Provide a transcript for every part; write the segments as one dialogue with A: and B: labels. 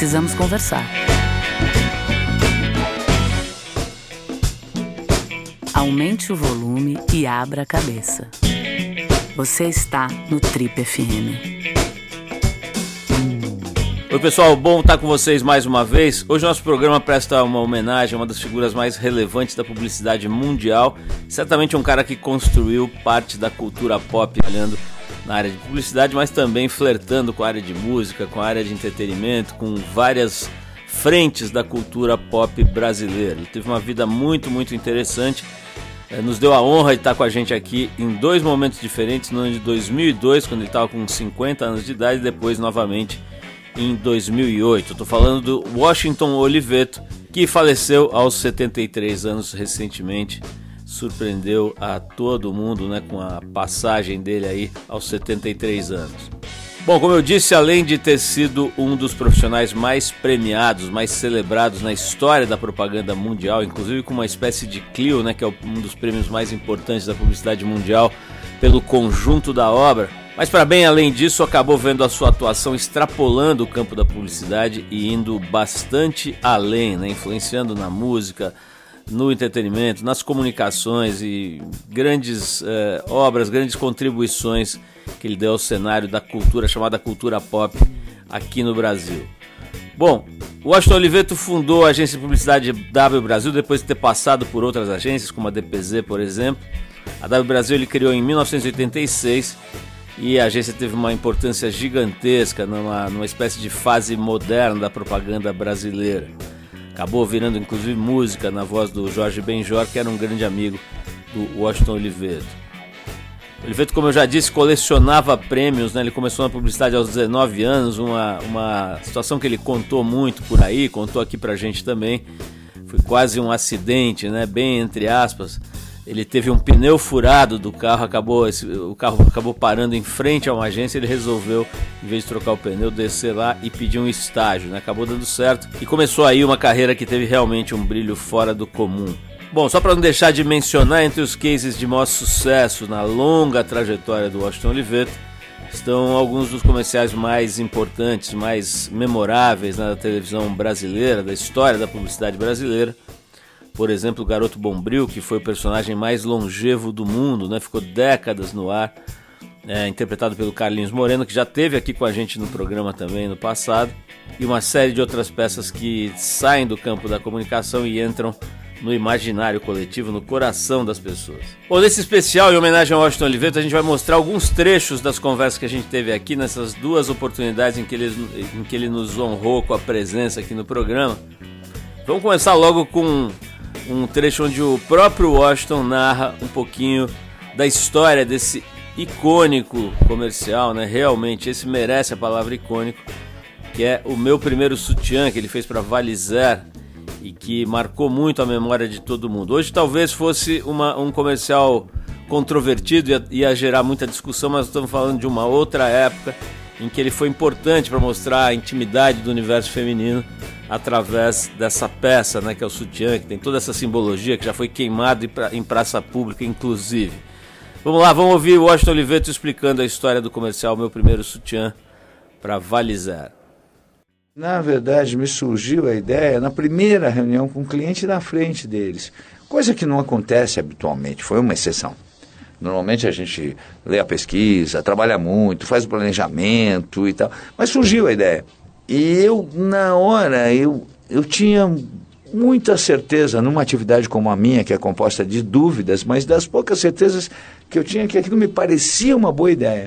A: Precisamos conversar. Aumente o volume e abra a cabeça. Você está no Trip FM.
B: Oi pessoal, bom estar com vocês mais uma vez. Hoje o nosso programa presta uma homenagem a uma das figuras mais relevantes da publicidade mundial. Certamente um cara que construiu parte da cultura pop, olhando na área de publicidade, mas também flertando com a área de música, com a área de entretenimento, com várias frentes da cultura pop brasileira. Ele teve uma vida muito interessante. Nos deu a honra de estar com a gente aqui em dois momentos diferentes, no ano de 2002, quando ele estava com 50 anos de idade, e depois novamente em 2008. Estou falando do Washington Oliveto, que faleceu aos 73 anos recentemente. Surpreendeu a todo mundo, né, com a passagem dele aí aos 73 anos. Bom, como eu disse, além de ter sido um dos profissionais mais premiados, mais celebrados na história da propaganda mundial, inclusive com uma espécie de Clio, né, que é um dos prêmios mais importantes da publicidade mundial, pelo conjunto da obra, mas para bem além disso, acabou vendo a sua atuação extrapolando o campo da publicidade e indo bastante além, né, influenciando na música, no entretenimento, nas comunicações e grandes obras, grandes contribuições que ele deu ao cenário da cultura, chamada cultura pop, aqui no Brasil. Bom, o Washington Oliveto fundou a agência de publicidade W Brasil depois de ter passado por outras agências, como a DPZ, por exemplo. A W Brasil ele criou em 1986 e a agência teve uma importância gigantesca numa espécie de fase moderna da propaganda brasileira. Acabou virando inclusive música na voz do Jorge Benjor, que era um grande amigo do Washington Oliveto. Oliveto, como eu já disse, colecionava prêmios, né? Ele começou na publicidade aos 19 anos, uma situação que ele contou muito por aí, contou aqui pra gente também. Foi quase um acidente, né? Bem entre aspas. Ele teve um pneu furado do carro, o carro acabou parando em frente a uma agência. Ele resolveu, em vez de trocar o pneu, descer lá e pedir um estágio, né? Acabou dando certo e começou aí uma carreira que teve realmente um brilho fora do comum. Bom, só para não deixar de mencionar, entre os cases de maior sucesso na longa trajetória do Washington Oliveto, estão alguns dos comerciais mais importantes, mais memoráveis na televisão brasileira, da história da publicidade brasileira. Por exemplo, o Garoto Bombril, que foi o personagem mais longevo do mundo, né? Ficou décadas no ar, interpretado pelo Carlinhos Moreno, que já esteve aqui com a gente no programa também no passado, e uma série de outras peças que saem do campo da comunicação e entram no imaginário coletivo, no coração das pessoas. Bom, nesse especial, em homenagem ao Washington Oliveto, a gente vai mostrar alguns trechos das conversas que a gente teve aqui, nessas duas oportunidades em que ele nos honrou com a presença aqui no programa. Vamos começar logo com um trecho onde o próprio Washington narra um pouquinho da história desse icônico comercial, né? Realmente, esse merece a palavra icônico, que é o Meu Primeiro Sutiã, que ele fez para Valizer e que marcou muito a memória de todo mundo. Hoje talvez fosse um comercial controvertido, ia gerar muita discussão, mas estamos falando de uma outra época em que ele foi importante para mostrar a intimidade do universo feminino através dessa peça, né, que é o sutiã, que tem toda essa simbologia, que já foi queimado em praça pública, inclusive. Vamos lá, vamos ouvir o Washington Oliveto explicando a história do comercial Meu Primeiro Sutiã para Valizer.
C: Na verdade, me surgiu a ideia na primeira reunião com o cliente na frente deles, coisa que não acontece habitualmente, foi uma exceção. Normalmente a gente lê a pesquisa, trabalha muito, faz o planejamento e tal, mas surgiu a ideia. E eu, na hora, eu tinha muita certeza numa atividade como a minha, que é composta de dúvidas, mas das poucas certezas que eu tinha, que aquilo me parecia uma boa ideia.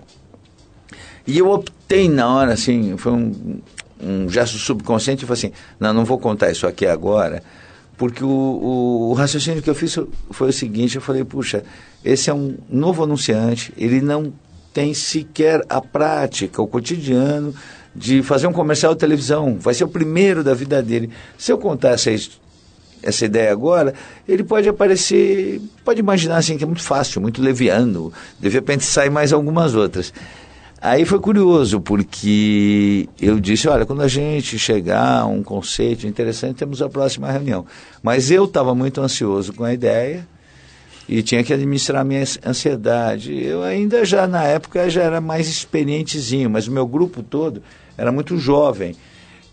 C: E eu optei na hora, assim, foi um gesto subconsciente, eu falei assim, não vou contar isso aqui agora, porque o raciocínio que eu fiz foi o seguinte, eu falei, puxa, esse é um novo anunciante, ele não tem sequer a prática, o cotidiano de fazer um comercial de televisão, vai ser o primeiro da vida dele. Se eu contar essa ideia agora, ele pode aparecer, pode imaginar assim que é muito fácil, muito leviano, de repente sai mais algumas outras. Aí foi curioso, porque eu disse, olha, quando a gente chegar a um conceito interessante, temos a próxima reunião. Mas eu estava muito ansioso com a ideia e tinha que administrar a minha ansiedade. Eu ainda já, na época, já era mais experientezinho, mas o meu grupo todo era muito jovem.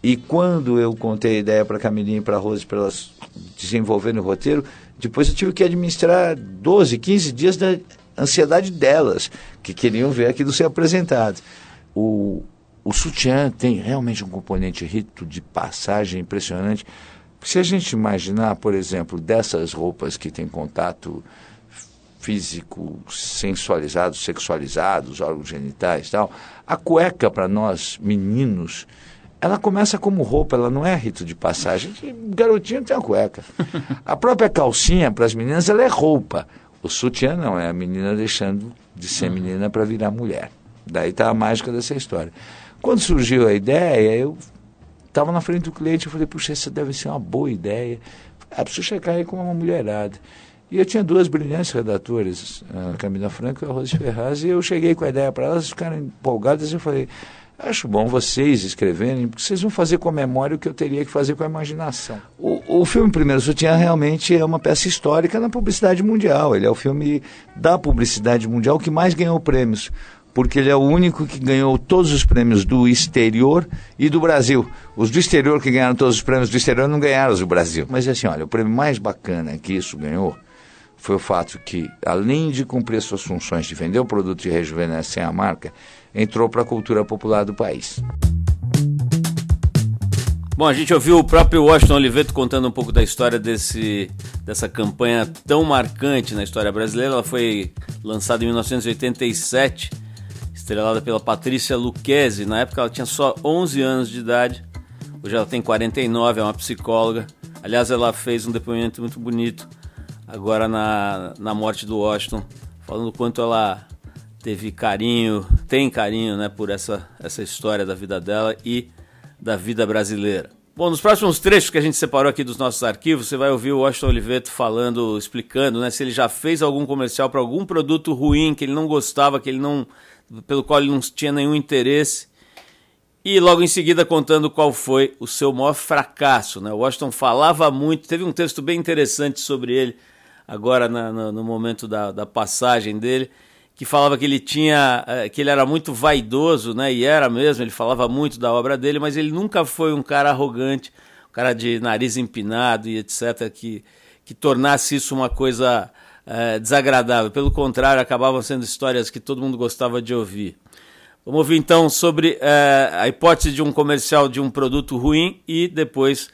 C: E quando eu contei a ideia para a Camilinha e para a Rose, para elas desenvolverem o roteiro, depois eu tive que administrar 12, 15 dias da ansiedade delas, que queriam ver aquilo ser apresentado. O sutiã tem realmente um componente rito de passagem impressionante. Se a gente imaginar, por exemplo, dessas roupas que têm contato físico, sensualizado, sexualizado, os órgãos genitais e tal, a cueca para nós, meninos, ela começa como roupa, ela não é rito de passagem. Garotinho tem uma cueca. A própria calcinha para as meninas, ela é roupa. O sutiã não, é a menina deixando de ser menina para virar mulher. Daí está a mágica dessa história. Quando surgiu a ideia, eu estava na frente do cliente, eu falei, puxa, essa deve ser uma boa ideia. Preciso checar aí com uma mulherada. E eu tinha 2 brilhantes redatoras, a Camila Franco e a Rose Ferraz, e eu cheguei com a ideia para elas, ficaram empolgadas, e eu falei, acho bom vocês escreverem, porque vocês vão fazer com a memória o que eu teria que fazer com a imaginação. O filme Primeiro Sutiã realmente é uma peça histórica na publicidade mundial. Ele é o filme da publicidade mundial que mais ganhou prêmios, porque ele é o único que ganhou todos os prêmios do exterior e do Brasil. Os do exterior que ganharam todos os prêmios do exterior não ganharam os do Brasil. Mas assim, olha, o prêmio mais bacana que isso ganhou foi o fato que, além de cumprir suas funções de vender o produto e rejuvenescer a marca, entrou para a cultura popular do país.
B: Bom, a gente ouviu o próprio Washington Oliveto contando um pouco da história dessa campanha tão marcante na história brasileira. Ela foi lançada em 1987, estrelada pela Patrícia Lucchesi. Na época ela tinha só 11 anos de idade, hoje ela tem 49, é uma psicóloga. Aliás, ela fez um depoimento muito bonito agora na morte do Washington, falando o quanto ela tem carinho, né, por essa história da vida dela e da vida brasileira. Bom, nos próximos trechos que a gente separou aqui dos nossos arquivos, você vai ouvir o Washington Oliveto explicando, né, se ele já fez algum comercial para algum produto ruim que ele não gostava, pelo qual ele não tinha nenhum interesse, e logo em seguida contando qual foi o seu maior fracasso, né? O Washington falava muito, teve um texto bem interessante sobre ele agora no momento da passagem dele, que falava que ele era muito vaidoso, né? E era mesmo, ele falava muito da obra dele, mas ele nunca foi um cara arrogante, um cara de nariz empinado e etc., que tornasse isso uma coisa desagradável. Pelo contrário, acabavam sendo histórias que todo mundo gostava de ouvir. Vamos ouvir então sobre a hipótese de um comercial de um produto ruim e depois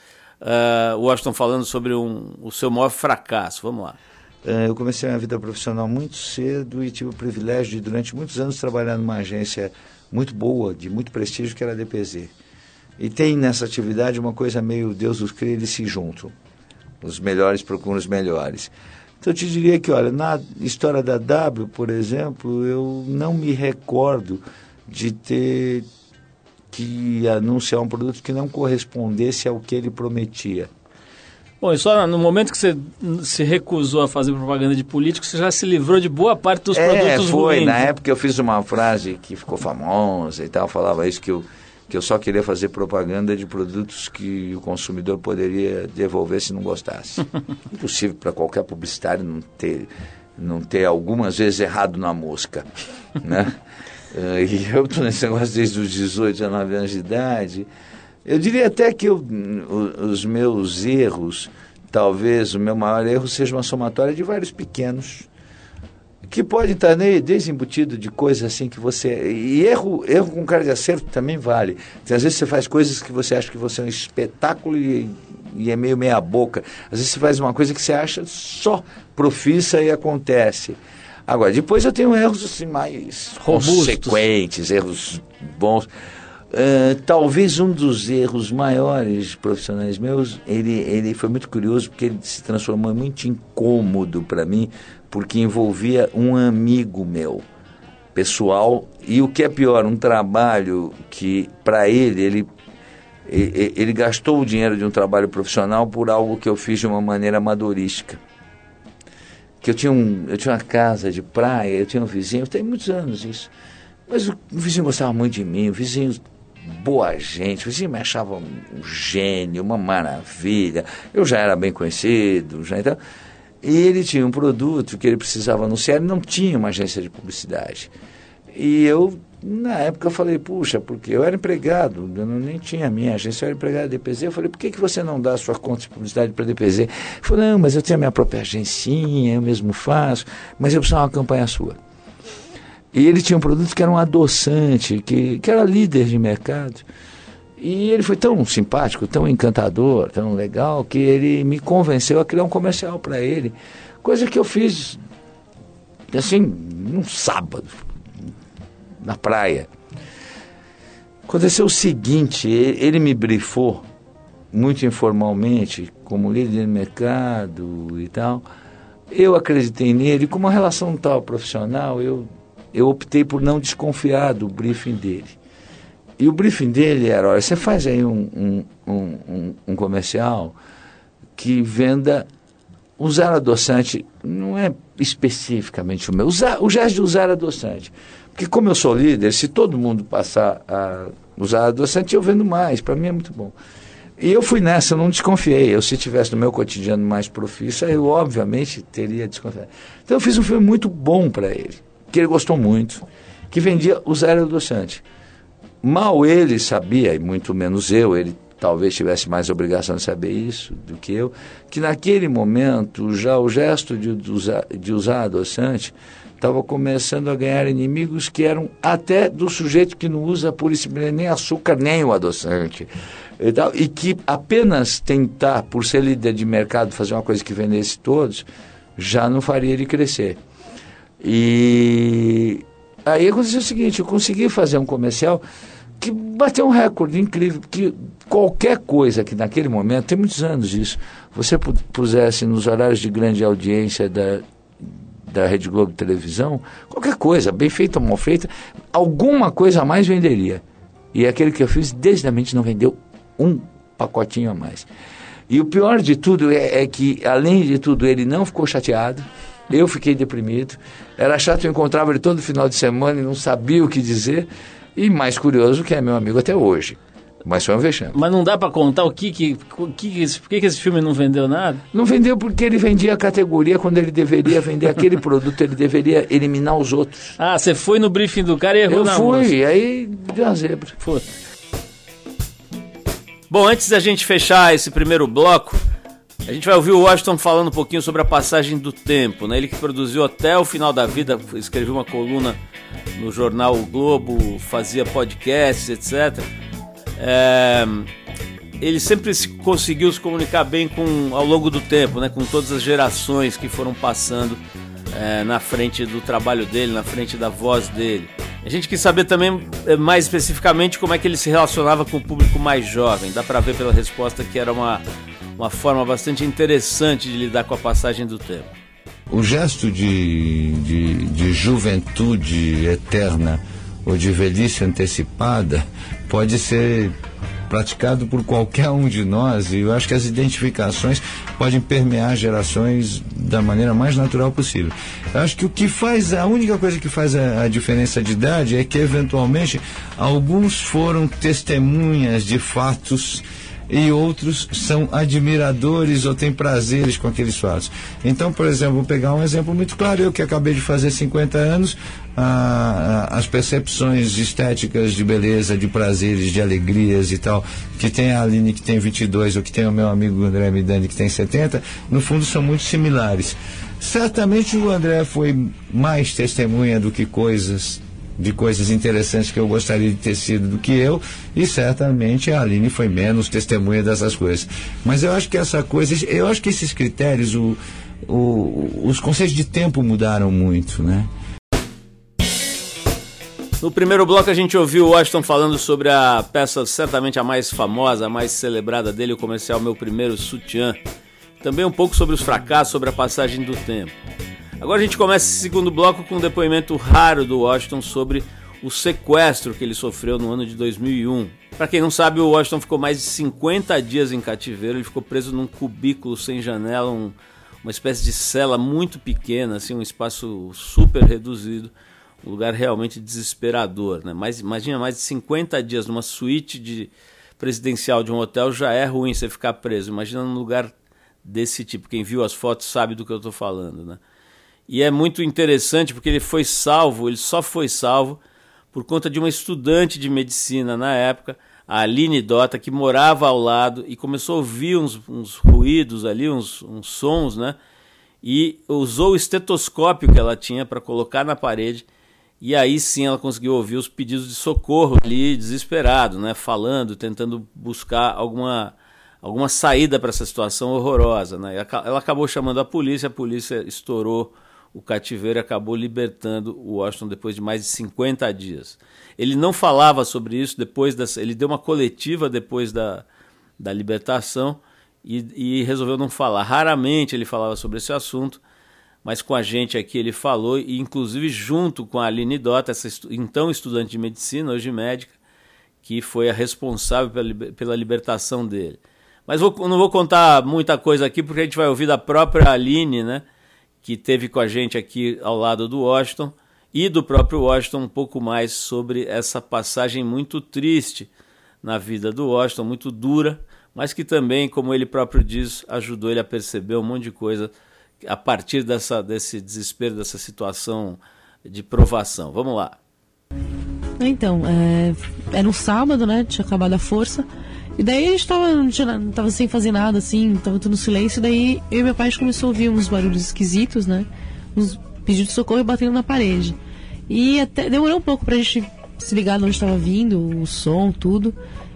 B: o Washington falando sobre o seu maior fracasso. Vamos lá.
C: Eu comecei a minha vida profissional muito cedo e tive o privilégio de, durante muitos anos, trabalhar numa agência muito boa, de muito prestígio, que era a DPZ. E tem nessa atividade uma coisa meio Deus os cria, eles se juntam. Os melhores procuram os melhores. Então eu te diria que, olha, na história da W, por exemplo, eu não me recordo de ter que anunciar um produto que não correspondesse ao que ele prometia.
D: Bom, e só no momento que você se recusou a fazer propaganda de político, você já se livrou de boa parte dos produtos ruins.
C: Na época eu fiz uma frase que ficou famosa e tal, falava isso, que eu só queria fazer propaganda de produtos que o consumidor poderia devolver se não gostasse. Impossível para qualquer publicitário não ter algumas vezes errado na mosca, né? E eu estou nesse negócio desde os 18, 19 anos de idade. Eu diria até que os meus erros, talvez o meu maior erro seja uma somatória de vários pequenos, que podem estar desde embutido de coisas assim que você... E erro com cara de acerto também vale. Então, às vezes você faz coisas que você acha que você é um espetáculo e é meio meia boca. Às vezes você faz uma coisa que você acha só profissa e acontece. Agora, depois eu tenho erros assim, mais consequentes, erros bons. Talvez um dos erros maiores profissionais meus, ele foi muito curioso porque ele se transformou muito incômodo para mim, porque envolvia um amigo meu, pessoal, e o que é pior, um trabalho que para ele gastou o dinheiro de um trabalho profissional por algo que eu fiz de uma maneira amadorística. Que eu tinha uma casa de praia, eu tinha um vizinho, tem muitos anos isso, mas o vizinho gostava muito de mim, o vizinho boa gente, o vizinho me achava um gênio, uma maravilha, eu já era bem conhecido, então, e ele tinha um produto que ele precisava anunciar, ele não tinha uma agência de publicidade. E eu, na época, falei, puxa, porque eu era empregado, eu nem tinha a minha agência, eu era empregado da DPZ. Eu falei, por que você não dá a sua conta de publicidade para a DPZ? Ele falou, não, mas eu tenho a minha própria agencinha, eu mesmo faço, mas eu preciso de uma campanha sua. E ele tinha um produto que era um adoçante, que era líder de mercado. E ele foi tão simpático, tão encantador, tão legal, que ele me convenceu a criar um comercial para ele. Coisa que eu fiz, assim, num sábado, na praia. Aconteceu o seguinte, ele me brifou, muito informalmente, como líder de mercado e tal. Eu acreditei nele, com uma relação tal profissional, eu optei por não desconfiar do briefing dele. E o briefing dele era, olha, você faz aí um comercial que venda usar adoçante, não é especificamente o meu, o gesto de usar adoçante. Porque como eu sou líder, se todo mundo passar a usar adoçante, eu vendo mais, para mim é muito bom. E eu fui nessa, eu não desconfiei. Se tivesse no meu cotidiano mais profissa, eu obviamente teria desconfiado. Então eu fiz um filme muito bom para ele, que ele gostou muito, que vendia usar adoçante. Mal ele sabia, e muito menos eu, ele talvez tivesse mais obrigação de saber isso do que eu, que naquele momento já o gesto de usar adoçante estava começando a ganhar inimigos que eram até do sujeito que não usa pura e simplesmente nem açúcar nem o adoçante. E que apenas tentar, por ser líder de mercado, fazer uma coisa que vendesse todos, já não faria ele crescer. E aí aconteceu o seguinte, eu consegui fazer um comercial que bateu um recorde incrível, porque qualquer coisa que naquele momento, tem muitos anos isso, você pusesse nos horários de grande audiência da Rede Globo de televisão, qualquer coisa, bem feita ou mal feita, alguma coisa a mais venderia. E aquele que eu fiz, desde não vendeu um pacotinho a mais. E o pior de tudo é que, além de tudo, ele não ficou chateado, eu fiquei deprimido, era chato, eu encontrava ele todo final de semana e não sabia o que dizer, e mais curioso que é meu amigo até hoje. Mas foi um vexame.
D: Mas não dá para contar por que esse filme não vendeu nada?
C: Não vendeu porque ele vendia a categoria quando ele deveria vender aquele produto, ele deveria eliminar os outros.
D: Ah, você foi no briefing do cara e errou na moça.
C: Eu fui, aí deu uma zebra.
D: Puta.
B: Bom, antes da gente fechar esse primeiro bloco, a gente vai ouvir o Washington falando um pouquinho sobre a passagem do tempo, né? Ele que produziu até o final da vida, escreveu uma coluna no jornal O Globo, fazia podcasts, etc. Ele sempre conseguiu se comunicar bem ao longo do tempo, né? Com todas as gerações que foram passando na frente do trabalho dele, na frente da voz dele. A gente quis saber também, mais especificamente, como é que ele se relacionava com o público mais jovem. Dá para ver pela resposta que era uma forma bastante interessante de lidar com a passagem do tempo.
E: O gesto de juventude eterna ou de velhice antecipada pode ser praticado por qualquer um de nós, e eu acho que as identificações podem permear gerações da maneira mais natural possível. Eu acho que a única coisa que faz a diferença de idade é que, eventualmente, alguns foram testemunhas de fatos e outros são admiradores ou têm prazeres com aqueles fatos. Então, por exemplo, vou pegar um exemplo muito claro, eu que acabei de fazer 50 anos, as percepções estéticas de beleza, de prazeres, de alegrias e tal, que tem a Aline que tem 22 ou que tem o meu amigo André Midani que tem 70, no fundo são muito similares. Certamente o André foi mais testemunha de coisas interessantes que eu gostaria de ter sido do que eu, e certamente a Aline foi menos testemunha dessas coisas. Mas eu acho que esses critérios, os conceitos de tempo mudaram muito, né?
B: No primeiro bloco a gente ouviu o Washington falando sobre a peça certamente a mais famosa, a mais celebrada dele, o comercial Meu Primeiro Sutiã. Também um pouco sobre os fracassos, sobre a passagem do tempo. Agora a gente começa esse segundo bloco com um depoimento raro do Washington sobre o sequestro que ele sofreu no ano de 2001. Para quem não sabe, o Washington ficou mais de 50 dias em cativeiro, ele ficou preso num cubículo sem janela, uma espécie de cela muito pequena, assim, um espaço super reduzido, um lugar realmente desesperador, né? Mas imagina, mais de 50 dias numa suíte presidencial de um hotel já é ruim você ficar preso, imagina num lugar desse tipo, quem viu as fotos sabe do que eu estou falando, né? E é muito interessante porque ele só foi salvo por conta de uma estudante de medicina na época, a Aline Dota, que morava ao lado e começou a ouvir uns ruídos ali, uns sons, né? E usou o estetoscópio que ela tinha para colocar na parede, e aí sim ela conseguiu ouvir os pedidos de socorro ali, desesperado, né? Falando, tentando buscar alguma saída para essa situação horrorosa, né? Ela acabou chamando a polícia estourou o cativeiro e acabou libertando o Washington depois de mais de 50 dias. Ele não falava sobre isso ele deu uma coletiva depois da libertação e resolveu não falar. Raramente ele falava sobre esse assunto, mas com a gente aqui ele falou, e inclusive junto com a Aline Dota, essa então estudante de medicina, hoje médica, que foi a responsável pela libertação dele. Mas não vou contar muita coisa aqui, porque a gente vai ouvir da própria Aline, né, que esteve com a gente aqui ao lado do Washington, e do próprio Washington um pouco mais sobre essa passagem muito triste na vida do Washington, muito dura, mas que também, como ele próprio diz, ajudou ele a perceber um monte de coisa a partir desse desespero, dessa situação de provação. Vamos lá.
F: Então, era um sábado, né? Tinha acabado a força. E daí a gente não tava sem fazer nada, assim, tava tudo no silêncio. Daí eu e meu pai começou a ouvir uns barulhos esquisitos, né? Uns pedidos de socorro e batendo na parede. E até demorou um pouco pra gente se ligar de onde estava vindo, o som, tudo.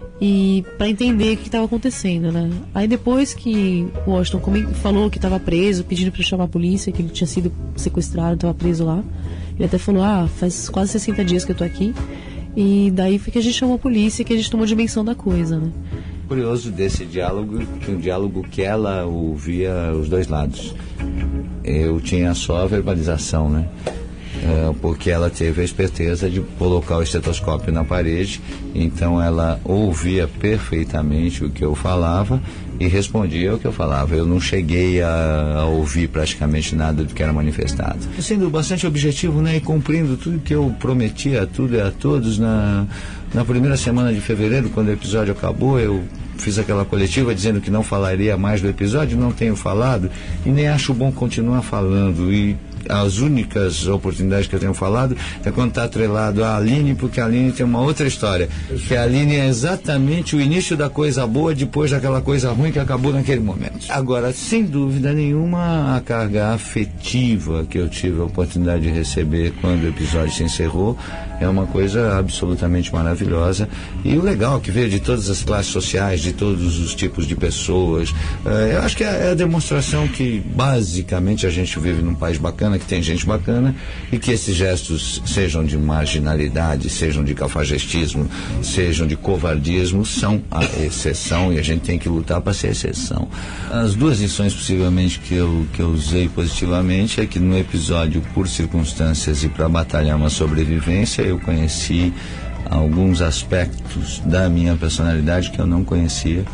F: E pra entender o que estava acontecendo, né? Aí depois que o Washington falou que estava preso, pedindo pra chamar a polícia, que ele tinha sido sequestrado, estava preso lá. Ele até falou, faz quase 60 dias que eu tô aqui. E daí foi que a gente chamou a polícia e que a gente tomou dimensão da coisa, né?
E: Curioso desse diálogo, que um diálogo que ela ouvia os dois lados. Eu tinha só a verbalização, né? Porque ela teve a esperteza de colocar o estetoscópio na parede, então ela ouvia perfeitamente o que eu falava e respondia o que eu falava. Eu não cheguei a ouvir praticamente nada do que era manifestado. Sendo bastante objetivo, né, e cumprindo tudo que eu prometi a tudo e a todos na primeira semana de fevereiro, quando o episódio acabou, eu fiz aquela coletiva dizendo que não falaria mais do episódio, não tenho falado e nem acho bom continuar falando. E as únicas oportunidades que eu tenho falado é quando está atrelado a Aline, porque a Aline tem uma outra história, que a Aline é exatamente o início da coisa boa depois daquela coisa ruim que acabou naquele momento. Agora, sem dúvida nenhuma, a carga afetiva que eu tive a oportunidade de receber quando o episódio se encerrou é uma coisa absolutamente maravilhosa, e o legal que veio de todas as classes sociais, de todos os tipos de pessoas. Eu acho que é a demonstração que basicamente a gente vive num país bacana, que tem gente bacana, e que esses gestos, sejam de marginalidade, sejam de cafajestismo, sejam de covardismo, são a exceção, e a gente tem que lutar para ser exceção. As duas lições possivelmente que eu usei positivamente é que no episódio, por circunstâncias e para batalhar uma sobrevivência, eu conheci alguns aspectos da minha personalidade que eu não conhecia,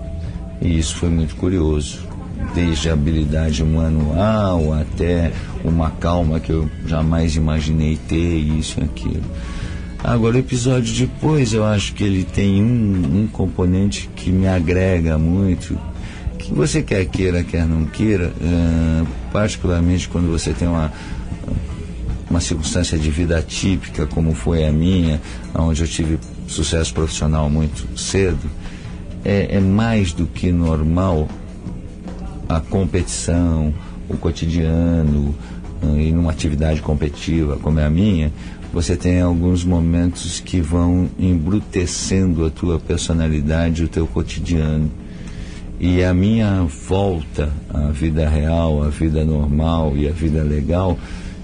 E: e isso foi muito curioso, desde a habilidade manual até uma calma que eu jamais imaginei ter, isso e aquilo. Agora, o episódio depois, eu acho que ele tem um componente que me agrega muito, que você quer queira, quer não queira, particularmente quando você tem uma circunstância de vida atípica, como foi a minha, onde eu tive sucesso profissional muito cedo, é mais do que normal a competição, o cotidiano, e numa atividade competitiva como é a minha, você tem alguns momentos que vão embrutecendo a tua personalidade, o teu cotidiano. E a minha volta à vida real, à vida normal e à vida legal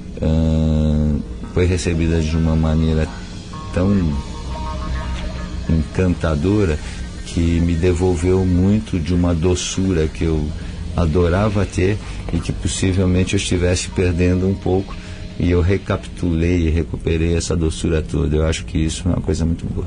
E: foi recebida de uma maneira tão encantadora que me devolveu muito de uma doçura que eu adorava ter e que possivelmente eu estivesse perdendo um pouco, e eu recapitulei e recuperei essa doçura toda. Eu acho que isso é uma coisa muito boa.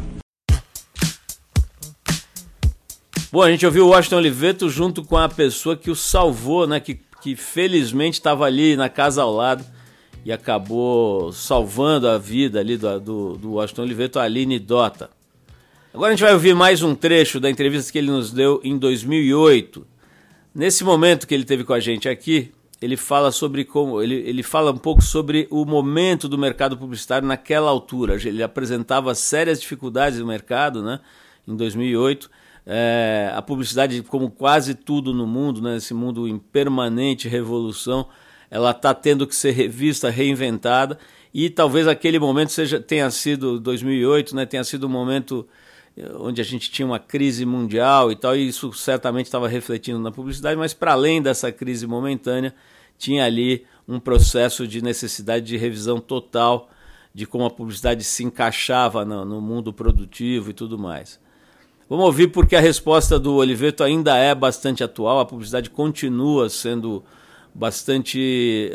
B: Bom, a gente ouviu o Washington Oliveto junto com a pessoa que o salvou, né, que felizmente estava ali na casa ao lado e acabou salvando a vida ali do Washington Oliveto, a Aline Dota. Agora a gente vai ouvir mais um trecho da entrevista que ele nos deu em 2008. Nesse momento que ele teve com a gente aqui, ele fala sobre como ele fala um pouco sobre o momento do mercado publicitário naquela altura. Ele apresentava sérias dificuldades do mercado, né, em 2008. A publicidade, como quase tudo no mundo, né, esse mundo em permanente revolução, ela está tendo que ser revista, reinventada, e talvez aquele momento tenha sido 2008, né, tenha sido um momento onde a gente tinha uma crise mundial e tal, e isso certamente estava refletindo na publicidade, mas para além dessa crise momentânea, tinha ali um processo de necessidade de revisão total de como a publicidade se encaixava no mundo produtivo e tudo mais. Vamos ouvir, porque a resposta do Oliveto ainda é bastante atual, a publicidade continua sendo bastante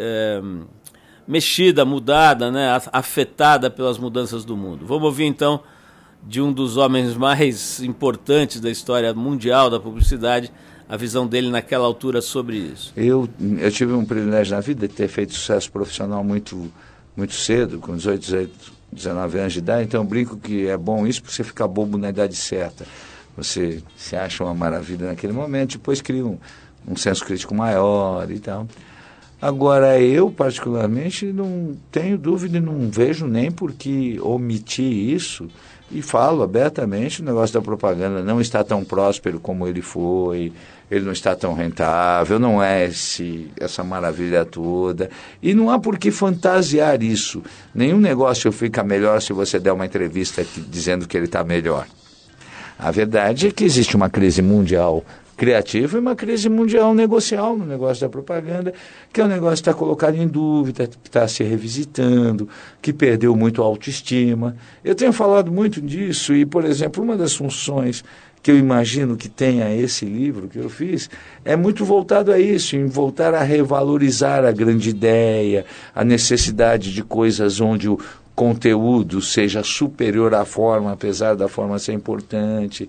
B: mexida, mudada, né, afetada pelas mudanças do mundo. Vamos ouvir então de um dos homens mais importantes da história mundial da publicidade, a visão dele naquela altura sobre isso.
C: Eu tive um privilégio na vida de ter feito sucesso profissional muito, muito cedo, com 18, 19 anos de idade, então eu brinco que é bom isso porque você fica bobo na idade certa. Você se acha uma maravilha naquele momento, depois cria um senso crítico maior e tal. Agora, eu particularmente não tenho dúvida e não vejo nem por que omitir isso. E falo abertamente, o negócio da propaganda não está tão próspero como ele foi, ele não está tão rentável, não é essa maravilha toda. E não há por que fantasiar isso. Nenhum negócio fica melhor se você der uma entrevista dizendo que ele está melhor. A verdade é que existe uma crise mundial criativa e uma crise mundial negocial no negócio da propaganda, que é um negócio que está colocado em dúvida, que está se revisitando, que perdeu muito a autoestima. Eu tenho falado muito disso e, por exemplo, uma das funções que eu imagino que tenha esse livro que eu fiz é muito voltado a isso, em voltar a revalorizar a grande ideia, a necessidade de coisas onde o conteúdo seja superior à forma, apesar da forma ser importante,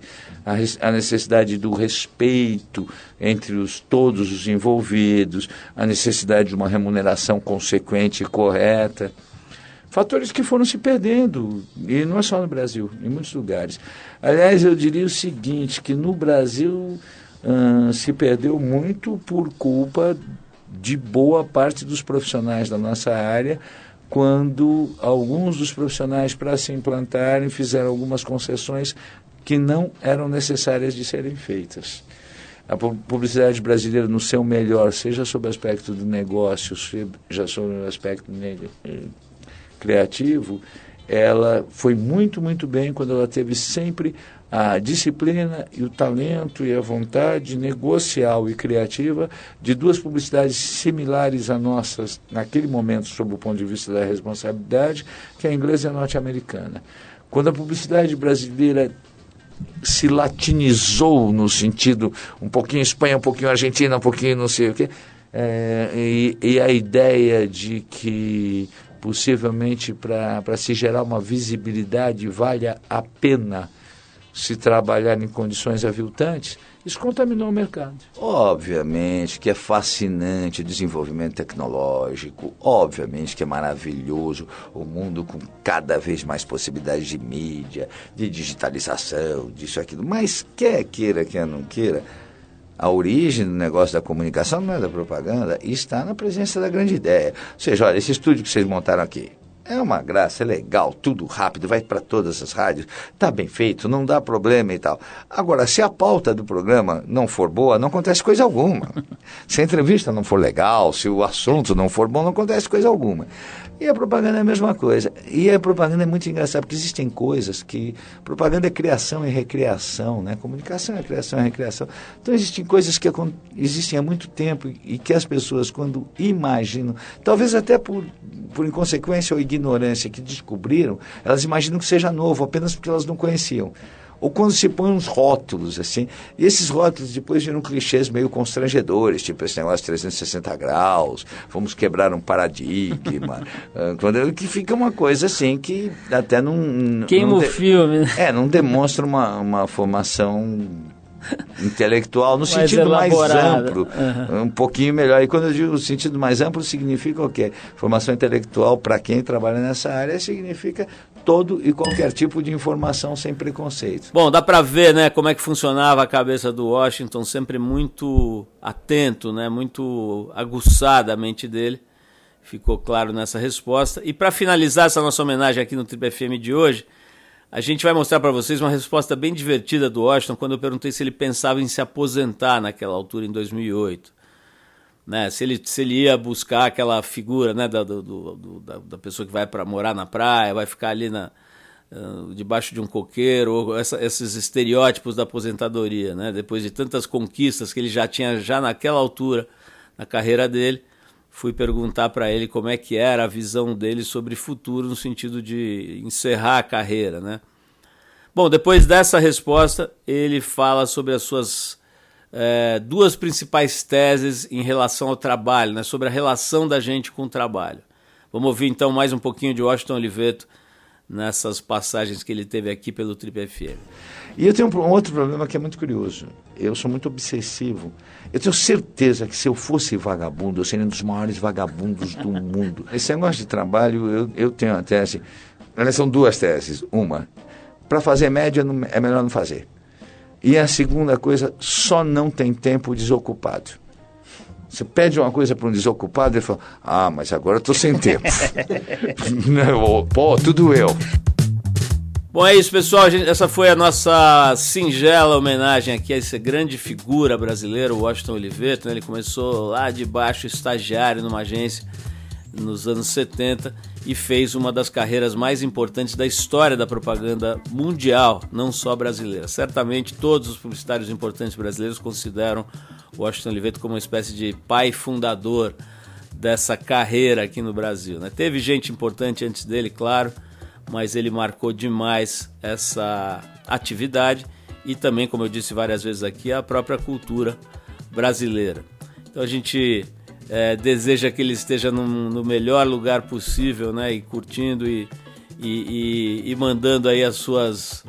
C: a necessidade do respeito entre todos os envolvidos, a necessidade de uma remuneração consequente e correta. Fatores que foram se perdendo, e não é só no Brasil, em muitos lugares. Aliás, eu diria o seguinte, que no Brasil se perdeu muito por culpa de boa parte dos profissionais da nossa área, quando alguns dos profissionais, para se implantarem, fizeram algumas concessões que não eram necessárias de serem feitas. A publicidade brasileira, no seu melhor, seja sob o aspecto do negócio, seja sob o aspecto criativo, ela foi muito, muito bem quando ela teve sempre a disciplina e o talento e a vontade negocial e criativa de duas publicidades similares a nossas naquele momento, sob o ponto de vista da responsabilidade, que é a inglesa e a norte-americana. Quando a publicidade brasileira se latinizou no sentido um pouquinho Espanha, um pouquinho Argentina, um pouquinho não sei o quê, e a ideia de que possivelmente para se gerar uma visibilidade valha a pena se trabalhar em condições aviltantes, isso contaminou o mercado. Obviamente que é fascinante o desenvolvimento tecnológico, obviamente que é maravilhoso o mundo com cada vez mais possibilidades de mídia, de digitalização, disso e aquilo, mas quer queira, quer não queira, a origem do negócio da comunicação não é da propaganda, está na presença da grande ideia. Ou seja, olha, esse estúdio que vocês montaram aqui, é uma graça, é legal, tudo rápido, vai para todas as rádios, está bem feito, não dá problema e tal. Agora, se a pauta do programa não for boa, não acontece coisa alguma. Se a entrevista não for legal, se o assunto não for bom, não acontece coisa alguma. E a propaganda é a mesma coisa. E a propaganda é muito engraçada, porque existem coisas que... Propaganda é criação e recriação, né? Comunicação é criação e recriação. Então existem coisas que existem há muito tempo e que as pessoas, quando imaginam, talvez até por inconsequência ou ignorância que descobriram, elas imaginam que seja novo, apenas porque elas não conheciam. Ou quando se põe uns rótulos, assim, e esses rótulos depois viram clichês meio constrangedores, tipo esse negócio de 360 graus, vamos quebrar um paradigma, que fica uma coisa assim que até não...
D: Queima o filme.
C: Não demonstra uma formação intelectual, no sentido mais amplo, um pouquinho melhor. E quando eu digo o sentido mais amplo, significa o quê? Formação intelectual, para quem trabalha nessa área, significa todo e qualquer tipo de informação sem preconceito.
B: Bom, dá para ver, né, como é que funcionava a cabeça do Washington, sempre muito atento, né, muito aguçada a mente dele. Ficou claro nessa resposta. E para finalizar essa nossa homenagem aqui no Trip FM de hoje, a gente vai mostrar para vocês uma resposta bem divertida do Washington quando eu perguntei se ele pensava em se aposentar naquela altura, em 2008. Né? Se ele ia buscar aquela figura, né, da pessoa que vai para morar na praia, vai ficar ali debaixo de um coqueiro, ou esses estereótipos da aposentadoria, né? Depois de tantas conquistas que ele já tinha naquela altura na carreira dele. Fui perguntar para ele como é que era a visão dele sobre futuro no sentido de encerrar a carreira, né? Bom, depois dessa resposta, ele fala sobre as suas duas principais teses em relação ao trabalho, né? Sobre a relação da gente com o trabalho. Vamos ouvir então mais um pouquinho de Washington Oliveto nessas passagens que ele teve aqui pelo Trip FM.
C: E eu tenho um outro problema que é muito curioso. Eu sou muito obsessivo. Eu tenho certeza que se eu fosse vagabundo, eu seria um dos maiores vagabundos do mundo. Esse negócio de trabalho, eu tenho uma tese. São duas teses. Uma, para fazer média é melhor não fazer. E a segunda coisa, só não tem tempo desocupado. Você pede uma coisa para um desocupado, ele fala, mas agora eu estou sem tempo. Pô, tudo eu.
B: Bom, é isso, pessoal. Essa foi a nossa singela homenagem aqui a essa grande figura brasileira, o Washington Oliveto, né? Ele começou lá de baixo, estagiário numa agência nos anos 70 e fez uma das carreiras mais importantes da história da propaganda mundial, não só brasileira. Certamente todos os publicitários importantes brasileiros consideram o Washington Oliveto como uma espécie de pai fundador dessa carreira aqui no Brasil, né? Teve gente importante antes dele, claro, mas ele marcou demais essa atividade e também, como eu disse várias vezes aqui, a própria cultura brasileira. Então a gente deseja que ele esteja no melhor lugar possível, né? E curtindo e mandando aí as suas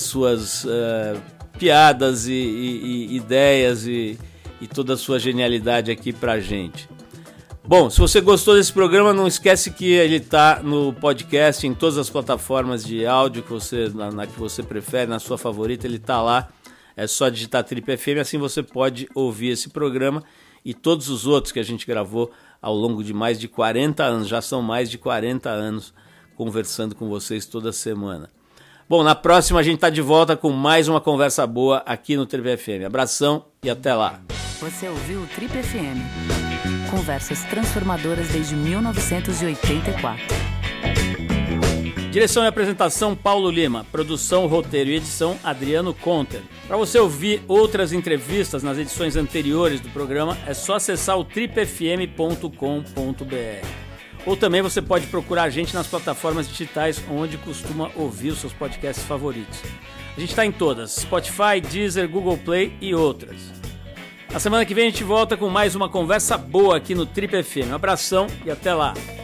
B: piadas e ideias e toda a sua genialidade aqui pra gente. Bom, se você gostou desse programa, não esquece que ele está no podcast, em todas as plataformas de áudio na que você prefere, na sua favorita, ele está lá. É só digitar Trip FM, assim você pode ouvir esse programa e todos os outros que a gente gravou ao longo de mais de 40 anos. Já são mais de 40 anos conversando com vocês toda semana. Bom, na próxima a gente está de volta com mais uma conversa boa aqui no Trip FM. Abração e até lá.
A: Você ouviu o Trip FM. Conversas transformadoras desde 1984.
D: Direção e apresentação Paulo Lima. Produção, roteiro e edição Adriano Conter. Para você ouvir outras entrevistas nas edições anteriores do programa, é só acessar o tripfm.com.br. Ou também você pode procurar a gente nas plataformas digitais onde costuma ouvir os seus podcasts favoritos. A gente está em todas: Spotify, Deezer, Google Play e outras. Na semana que vem a gente volta com mais uma conversa boa aqui no Trip FM. Um abração e até lá!